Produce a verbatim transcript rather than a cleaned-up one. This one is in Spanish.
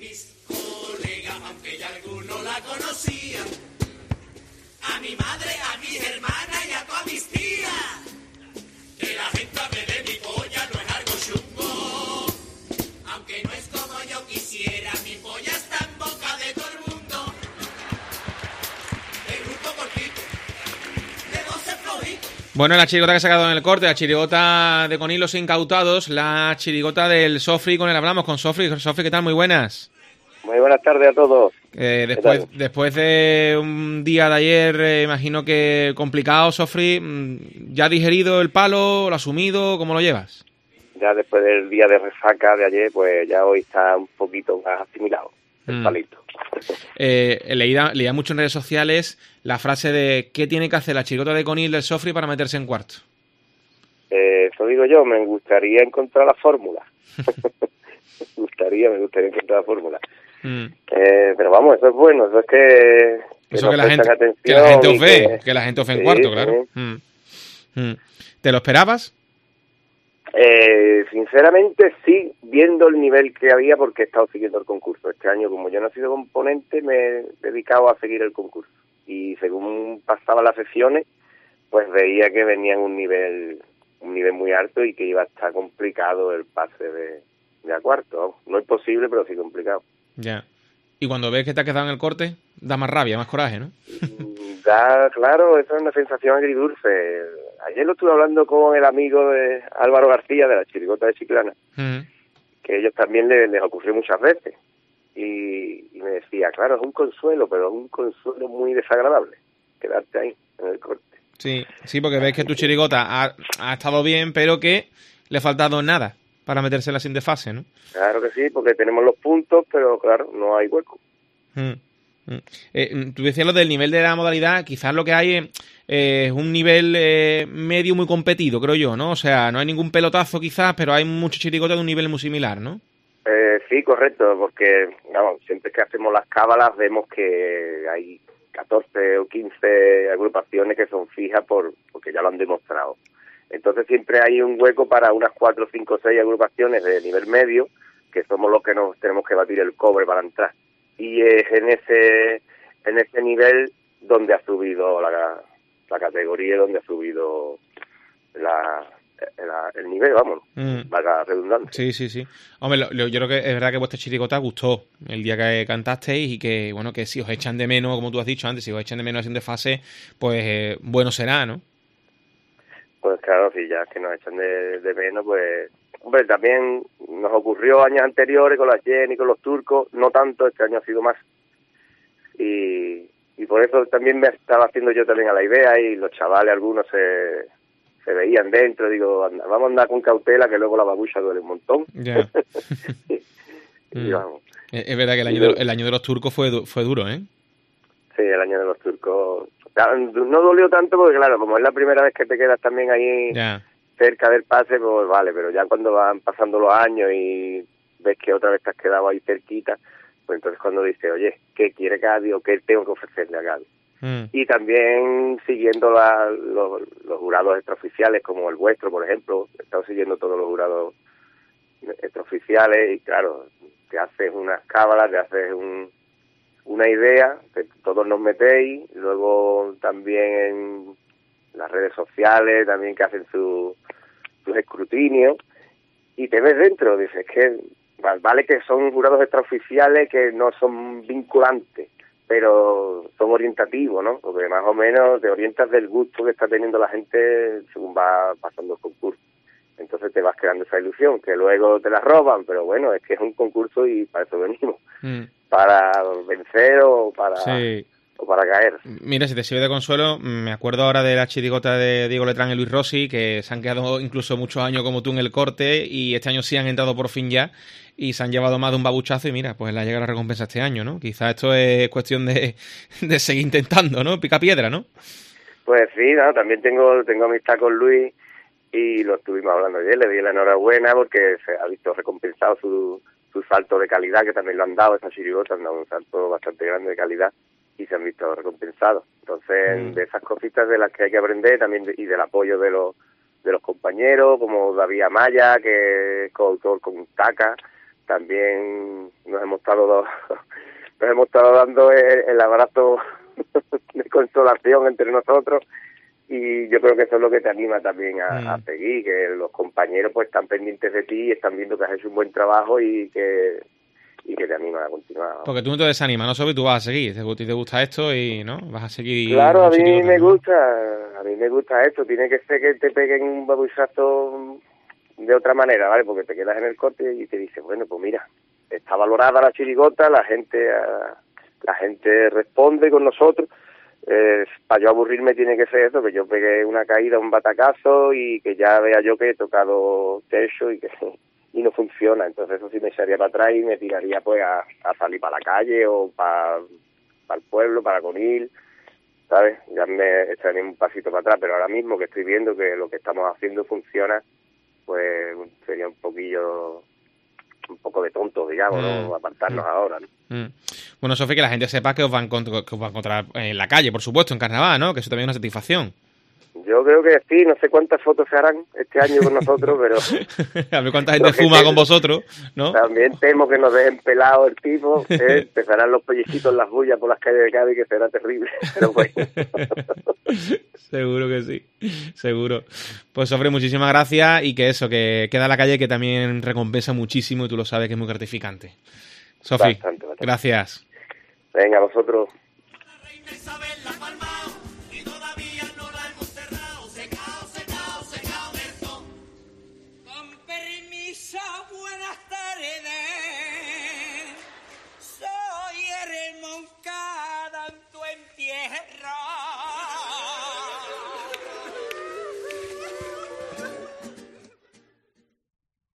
Mis colegas, aunque ya algunos la conocían, a mi madre, a mis hermanas y a todas mis tías, que la gente hable de mi polla no es algo chungo, aunque no es como yo quisiera, mi polla está en boca de todo el mundo. El grupo cortito, de doce flojitos. Bueno, la chirigota que se ha quedado en el corte, la chirigota de Conil Los Incautados, la chirigota del Sofri, con el hablamos con Sofri. Sofri, ¿qué tal? Muy buenas. Muy buenas tardes a todos. Eh, después, después de un día de ayer, eh, imagino que complicado, Sofri, ¿ya has digerido el palo, lo has asumido? ¿Cómo lo llevas? Ya después del día de resaca de ayer, pues ya hoy está un poquito más asimilado el Mm. palito. Eh, leía, leía mucho en redes sociales la frase de ¿qué tiene que hacer la chirigota de Conil del Sofri para meterse en cuarto? Eh, eso digo yo, me gustaría encontrar la fórmula. me gustaría, me gustaría encontrar la fórmula. Mm. Eh, pero vamos, eso es bueno, eso es que... que Eso nos que la, gente, prestan que la gente os atención y ve, que, que la gente os ve en Sí, cuarto, sí. claro. Mm. Mm. ¿Te lo esperabas? Eh, sinceramente sí, viendo el nivel que había, porque he estado siguiendo el concurso. Este año, como yo no he sido componente, me he dedicado a seguir el concurso. Y según pasaban las sesiones, pues veía que venía en un nivel un nivel muy alto y que iba a estar complicado el pase de, de a cuarto. No es posible, pero sí complicado. Ya. Y cuando ves que te has quedado en el corte, da más rabia, más coraje, ¿no? Da, claro, eso es una sensación agridulce. Ayer lo estuve hablando con el amigo de Álvaro García, de la chirigota de Chiclana, Mm. que a ellos también les, les ocurrió muchas veces. Y, y me decía, claro, es un consuelo, pero es un consuelo muy desagradable, quedarte ahí, en el corte. Sí, sí, porque ves que tu chirigota ha, ha estado bien, pero que le ha faltado nada para meterse en la siguiente fase, ¿no? Claro que sí, porque tenemos los puntos, pero claro, no hay hueco. Mm. Mm. Eh, tú decías lo del nivel de la modalidad, quizás lo que hay es, eh, es un nivel eh, medio muy competido, creo yo, ¿no? O sea, no hay ningún pelotazo quizás, pero hay muchos chirigotas de un nivel muy similar, ¿no? Eh, sí, correcto, porque vamos, siempre que hacemos las cábalas vemos que hay catorce o quince agrupaciones que son fijas por porque ya lo han demostrado. Entonces siempre hay un hueco para unas cuatro, cinco, seis agrupaciones de nivel medio, que somos los que nos tenemos que batir el cobre para entrar. Y es en ese en ese nivel donde ha subido la, la categoría, donde ha subido la, la, el nivel, vamos, Mm. valga redundancia. Sí, sí, sí. Hombre, lo- lo- yo creo que es verdad que vuestra chirigota gustó el día que cantasteis y que, bueno, que si os echan de menos, como tú has dicho antes, si os echan de menos haciendo fase, pues eh, bueno será, ¿no? Pues claro, si ya que nos echan de, de menos, pues... Hombre, también nos ocurrió años anteriores con las Jenny, con los turcos, no tanto, este año ha sido más. Y, y por eso también me estaba haciendo yo también a la idea y los chavales, algunos se, se veían dentro, digo, anda, vamos a andar con cautela que luego la babucha duele un montón. Ya. y Mm. vamos. Es es verdad que el Y año, de, luego- el año de los turcos fue, du- fue duro, ¿eh? Sí, el año de los turcos. Claro, no dolió tanto porque, claro, como es la primera vez que te quedas también ahí Ya. cerca del pase, pues vale, pero ya cuando van pasando los años y ves que otra vez te has quedado ahí cerquita, pues entonces cuando dices, oye, ¿qué quiere Cádiz o qué tengo que ofrecerle a Cádiz? Mm. Y también siguiendo la, los, los jurados extraoficiales, como el vuestro, por ejemplo, he estado siguiendo todos los jurados extraoficiales y claro, te haces unas cábalas, te haces un, una idea, que todos nos metéis, luego también en las redes sociales, también que hacen su, sus escrutinios, y te ves dentro, dices que vale que son jurados extraoficiales que no son vinculantes, pero son orientativos, ¿no? Porque más o menos te orientas del gusto que está teniendo la gente según va pasando el concurso. Entonces te vas creando esa ilusión, que luego te la roban, pero bueno, es que es un concurso y para eso venimos, Mm. para vencer o para, Sí. o para caer. Mira, si te sirve de consuelo, me acuerdo ahora de la chirigota de Diego Letrán y Luis Rossi, que se han quedado incluso muchos años como tú en el corte y este año sí han entrado por fin ya y se han llevado más de un babuchazo y mira, pues la llega la recompensa este año, ¿no? Quizás esto es cuestión de, de seguir intentando, ¿no? Pica piedra, ¿no? Pues sí, no, también tengo tengo amistad con Luis y lo estuvimos hablando ayer, le di la enhorabuena porque se ha visto recompensado su, su salto de calidad, que también lo han dado, esa chirigota han dado un salto bastante grande de calidad y se han visto recompensados. Entonces, Mm. de esas cositas de las que hay que aprender también de, y del apoyo de los de los compañeros, como David Amaya, que es coautor con Taca, también nos hemos estado nos hemos estado dando el, el abrazo de consolación entre nosotros, y yo creo que eso es lo que te anima también a, mm. a seguir, que los compañeros pues están pendientes de ti, están viendo que has hecho un buen trabajo y que y que te anima a continuar. Porque tú no te desanimas, ¿no? Sobre tú vas a seguir, te, te gusta esto y no vas a seguir. Claro, a mí me ¿no? gusta, a mí me gusta esto, tiene que ser que te peguen un babuchazo de otra manera, ¿vale? Porque te quedas en el corte y te dices, bueno, pues mira, está valorada la chirigota, la gente la gente responde con nosotros. Eh, para yo aburrirme tiene que ser eso, que yo pegué una caída, un batacazo y que ya vea yo que he tocado techo y que y no funciona. Entonces eso sí me echaría para atrás y me tiraría pues a, a salir para la calle o para, para el pueblo, para Conil, ¿sabes? Ya me echaría un pasito para atrás, pero ahora mismo que estoy viendo que lo que estamos haciendo funciona, pues sería un poquillo, un poco de tonto, digamos, mm. ¿no? Apartarnos mm. ahora, ¿no? Mm. Bueno, Sofi, que la gente sepa que os, va a encontrar, que os va a encontrar en la calle, por supuesto, en carnaval, ¿no? Que eso también es una satisfacción. Yo creo que sí, no sé cuántas fotos se harán este año con nosotros, pero... A ver cuánta gente fuma que, con vosotros, ¿no? También temo que nos dejen pelado el tipo, ¿eh? Empezarán los pellizquitos, las bullas por las calles de Cádiz, que será terrible, pero bueno. Seguro que sí, seguro. Pues, Sofi, muchísimas gracias, y que eso, que queda la calle, que también recompensa muchísimo, y tú lo sabes que es muy gratificante. Sofi, bastante, bastante. Gracias. Venga, vosotros. Buenas tardes.